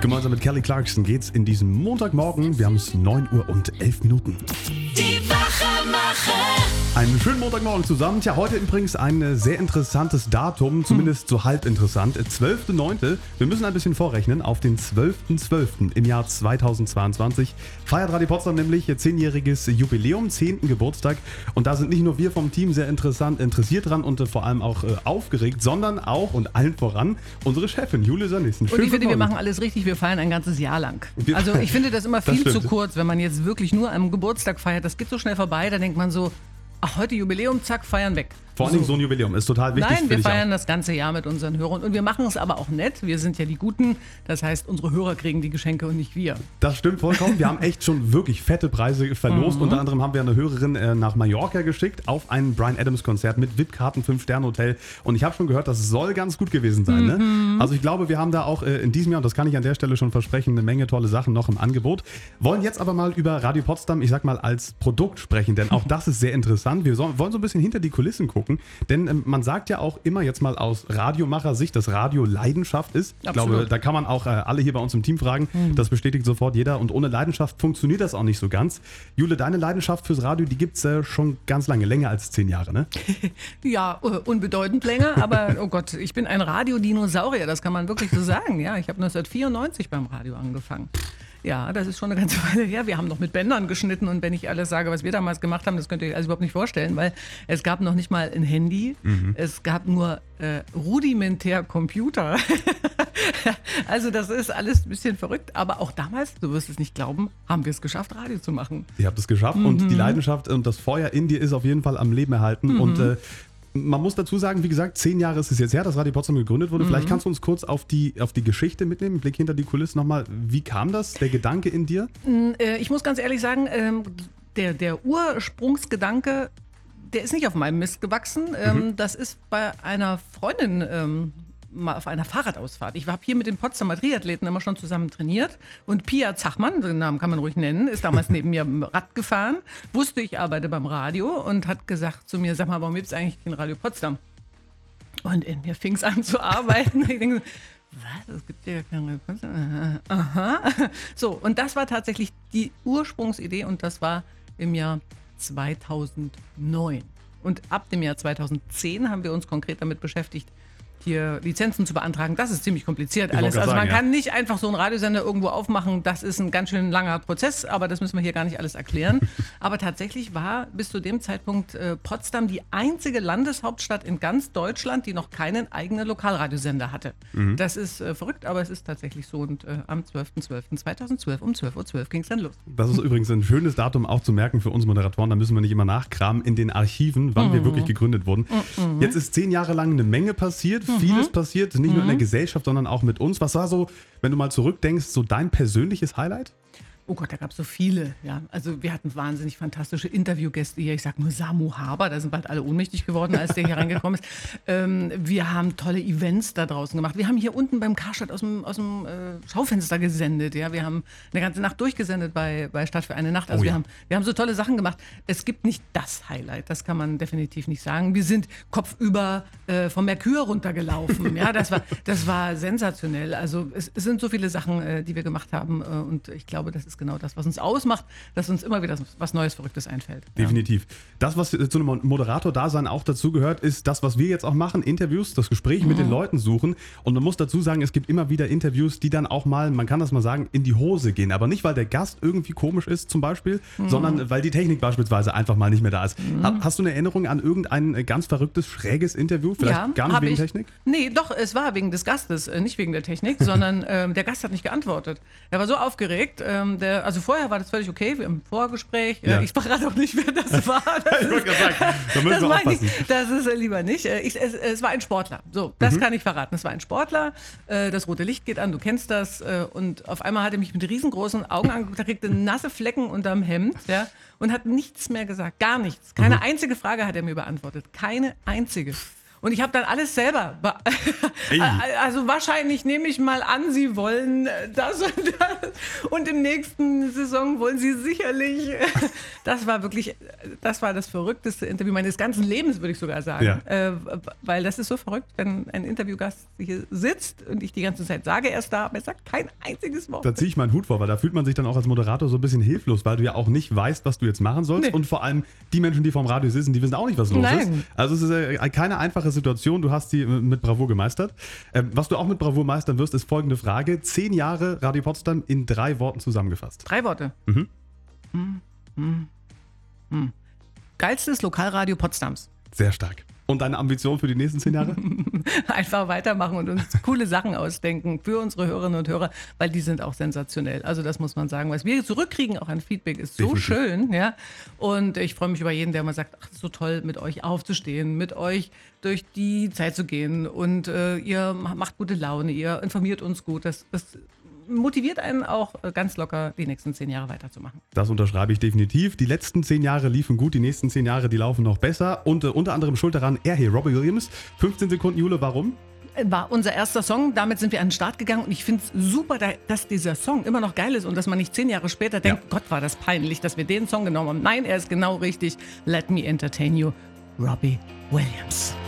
Gemeinsam mit Kelly Clarkson geht's in diesem Montagmorgen. Wir haben es 9:11 Uhr. Die Wachemacher. Einen schönen Montagmorgen zusammen. Tja, heute übrigens ein sehr interessantes Datum, zumindest so halb interessant. 12.09. Wir müssen ein bisschen vorrechnen. Auf den 12.12. im Jahr 2022 feiert Radio Potsdam nämlich ihr 10-jähriges Jubiläum, 10. Geburtstag. Und da sind nicht nur wir vom Team sehr interessiert dran und vor allem auch aufgeregt, sondern auch und allen voran unsere Chefin Julia Sönnigsen. Und ich finde, wir machen alles richtig. Wir feiern ein ganzes Jahr lang. Also ich finde das immer viel zu kurz, wenn man jetzt wirklich nur am Geburtstag feiert. Das geht so schnell vorbei, da denkt man so, ach, heute Jubiläum, zack, feiern weg. Vor allem so ein Jubiläum ist total wichtig. Nein, wir feiern das ganze Jahr mit unseren Hörern und wir machen es aber auch nett. Wir sind ja die Guten, das heißt, unsere Hörer kriegen die Geschenke und nicht wir. Das stimmt vollkommen. Wir haben echt schon wirklich fette Preise verlost. Unter anderem haben wir eine Hörerin nach Mallorca geschickt auf ein Bryan Adams Konzert mit VIP-Karten, 5-Sterne-Hotel. Und ich habe schon gehört, das soll ganz gut gewesen sein. Ne? Also ich glaube, wir haben da auch in diesem Jahr, und das kann ich an der Stelle schon versprechen, eine Menge tolle Sachen noch im Angebot. Wollen jetzt aber mal über Radio Potsdam, ich sag mal, als Produkt sprechen, denn auch das ist sehr interessant. Wir wollen so ein bisschen hinter die Kulissen gucken, denn man sagt ja auch immer jetzt mal aus Radiomacher-Sicht, dass Radio Leidenschaft ist. Ich glaube, da kann man auch alle hier bei uns im Team fragen. Das bestätigt sofort jeder. Und ohne Leidenschaft funktioniert das auch nicht so ganz. Jule, deine Leidenschaft fürs Radio, die gibt es schon ganz lange, länger als 10 Jahre, ne? Ja, unbedeutend länger, aber oh Gott, ich bin ein Radiodinosaurier, das kann man wirklich so sagen. Ja, ich habe 1994 beim Radio angefangen. Ja, das ist schon eine ganze Weile her. Wir haben noch mit Bändern geschnitten und wenn ich alles sage, was wir damals gemacht haben, das könnt ihr euch also überhaupt nicht vorstellen, weil es gab noch nicht mal ein Handy, es gab nur rudimentär Computer. Also das ist alles ein bisschen verrückt, aber auch damals, du wirst es nicht glauben, haben wir es geschafft, Radio zu machen. Ihr habt es geschafft und die Leidenschaft und das Feuer in dir ist auf jeden Fall am Leben erhalten und man muss dazu sagen, wie gesagt, 10 Jahre ist es jetzt her, dass Radio Potsdam gegründet wurde. Vielleicht kannst du uns kurz auf die Geschichte mitnehmen, einen Blick hinter die Kulissen nochmal. Wie kam das, der Gedanke in dir? Ich muss ganz ehrlich sagen, der Ursprungsgedanke, der ist nicht auf meinem Mist gewachsen. Das ist bei einer Freundin mal auf einer Fahrradausfahrt. Ich habe hier mit den Potsdamer Triathleten immer schon zusammen trainiert und Pia Zachmann, den Namen kann man ruhig nennen, ist damals neben mir Rad gefahren, wusste, ich arbeite beim Radio und hat gesagt zu mir, sag mal, warum gibt es eigentlich den Radio Potsdam? Und in mir fing es an zu arbeiten. Ich denke, was? Es gibt ja kein Radio Potsdam? Aha. So, und das war tatsächlich die Ursprungsidee und das war im Jahr 2009. Und ab dem Jahr 2010 haben wir uns konkret damit beschäftigt, hier Lizenzen zu beantragen. Das ist ziemlich kompliziert alles. Also man kann nicht einfach so einen Radiosender irgendwo aufmachen. Das ist ein ganz schön langer Prozess, aber das müssen wir hier gar nicht alles erklären. Aber tatsächlich war bis zu dem Zeitpunkt Potsdam die einzige Landeshauptstadt in ganz Deutschland, die noch keinen eigenen Lokalradiosender hatte. Das ist verrückt, aber es ist tatsächlich so. Und am 12.12.2012 um 12.12 Uhr ging es dann los. Das ist übrigens ein schönes Datum auch zu merken für uns Moderatoren. Da müssen wir nicht immer nachkramen in den Archiven, wann wir wirklich gegründet wurden. Jetzt ist 10 Jahre lang eine Menge passiert. Vieles passiert, nicht nur in der Gesellschaft, sondern auch mit uns. Was war so, wenn du mal zurückdenkst, so dein persönliches Highlight? Oh Gott, da gab es so viele. Ja. Also wir hatten wahnsinnig fantastische Interviewgäste hier. Ich sag nur Samu Haber, da sind bald alle ohnmächtig geworden, als der hier reingekommen ist. Wir haben tolle Events da draußen gemacht. Wir haben hier unten beim Karstadt aus dem Schaufenster gesendet. Ja. Wir haben eine ganze Nacht durchgesendet bei Stadt für eine Nacht. Also wir haben so tolle Sachen gemacht. Es gibt nicht das Highlight, das kann man definitiv nicht sagen. Wir sind kopfüber vom Merkur runtergelaufen. Ja, das war sensationell. Also es sind so viele Sachen, die wir gemacht haben und ich glaube, das ist genau das, was uns ausmacht, dass uns immer wieder was Neues, Verrücktes einfällt. Definitiv. Das, was zu einem Moderator-Dasein auch dazu gehört, ist das, was wir jetzt auch machen, Interviews, das Gespräch mit den Leuten suchen. Und man muss dazu sagen, es gibt immer wieder Interviews, die dann auch mal, man kann das mal sagen, in die Hose gehen. Aber nicht, weil der Gast irgendwie komisch ist zum Beispiel, sondern weil die Technik beispielsweise einfach mal nicht mehr da ist. Hast du eine Erinnerung an irgendein ganz verrücktes, schräges Interview? Vielleicht gar nicht wegen Technik? Nee, doch, es war wegen des Gastes, nicht wegen der Technik, sondern der Gast hat nicht geantwortet. Er war so aufgeregt, also vorher war das völlig okay, wir im Vorgespräch. Ich verrate auch nicht, wer das war. Ich wollte gerade sagen, da müssen wir aufpassen. Das ist lieber nicht. Es war ein Sportler. So, das kann ich verraten. Es war ein Sportler. Das rote Licht geht an, du kennst das. Und auf einmal hat er mich mit riesengroßen Augen angeguckt, er kriegte nasse Flecken unterm Hemd, ja, und hat nichts mehr gesagt. Gar nichts. Keine einzige Frage hat er mir beantwortet. Keine einzige. Und ich habe dann alles selber. Also wahrscheinlich nehme ich mal an, Sie wollen das und das. Und im nächsten Saison wollen Sie sicherlich. Das war das verrückteste Interview meines ganzen Lebens, würde ich sogar sagen. Ja. Weil das ist so verrückt, wenn ein Interviewgast hier sitzt und ich die ganze Zeit sage, er ist da, aber er sagt kein einziges Wort. Da ziehe ich meinen Hut vor, weil da fühlt man sich dann auch als Moderator so ein bisschen hilflos, weil du ja auch nicht weißt, was du jetzt machen sollst. Nee. Und vor allem die Menschen, die vorm Radio sitzen, die wissen auch nicht, was los ist. Also es ist keine einfache Situation, du hast sie mit Bravour gemeistert. Was du auch mit Bravour meistern wirst, ist folgende Frage. 10 Jahre Radio Potsdam in 3 Worten zusammengefasst. 3 Worte? Geilstes Lokalradio Potsdams. Sehr stark. Und deine Ambition für die nächsten 10 Jahre? Einfach weitermachen und uns coole Sachen ausdenken für unsere Hörerinnen und Hörer, weil die sind auch sensationell. Also das muss man sagen. Was wir zurückkriegen, auch an Feedback, ist so schön. Ja? Und ich freue mich über jeden, der mal sagt, ach, so toll, mit euch aufzustehen, mit euch durch die Zeit zu gehen. Und ihr macht gute Laune, ihr informiert uns gut. Das motiviert einen auch ganz locker, die nächsten 10 Jahre weiterzumachen. Das unterschreibe ich definitiv. Die letzten 10 Jahre liefen gut, die nächsten 10 Jahre, die laufen noch besser. Und unter anderem schuld daran, er hier, Robbie Williams. 15 Sekunden, Jule, warum? War unser erster Song, damit sind wir an den Start gegangen und ich finde es super, dass dieser Song immer noch geil ist und dass man nicht 10 Jahre später denkt, Gott, war das peinlich, dass wir den Song genommen haben. Nein, er ist genau richtig. Let me entertain you, Robbie Williams.